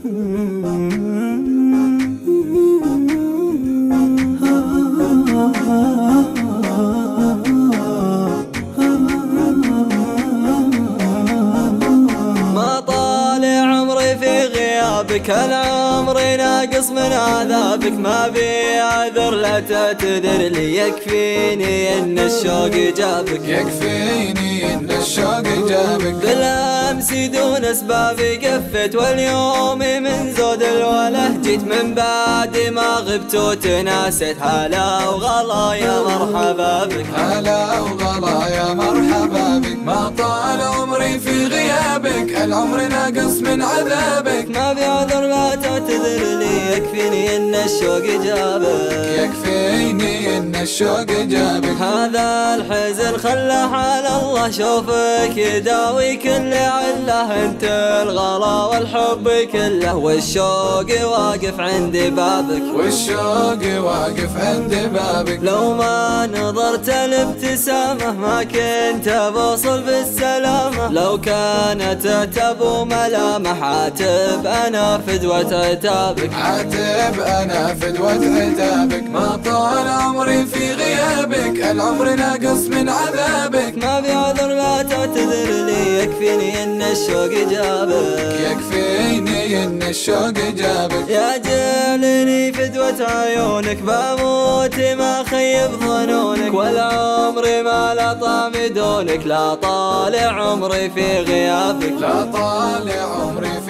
ما طالع عمري في غيابك، العمر ناقص من عذابك، ما بي عذر لا تعتذر لي، يكفيني ان الشوق جابك، يكفيني ان الشوق جابك. بالامس دون اسباب قفت، واليوم من زود الوله جيت، من بعد ما غبت وتناست، هلا وغلا يا مرحبا بك، هلا وغلا يا مرحبا بك. ما طال عمري في غيابك، العمر ناقص من عذابك، ما بعذر لا تعتذر لي، يكفيني ان الشوق جابك، يكفيني ان الشوق جابك. هذا الحزن خله على الله، شوفك يداوي كل عله، انت الغلا والحب كله، والشوق واقف عند بابك، والشوق واقف عند بابك. لو ما نظرت الابتسامة ما كنت بوصل بالسلامة، لو كانت تبو ملامح عاتب أنا فدوة عتابك، عاتب أنا فدوة عتابك. ما طال عمري في غيابك، العمر ناقص من عذابك، ما بعذر لا تعتذر لي، يكفيني إن الشوق جابك، يكفيني إن الشوق جابك. يا جعلني فدوة عيونك، بموت ما خيب ظنونك، والعمر ما لا طعم دونك، لا طالع عمري في غيابك، لا طالع عمري في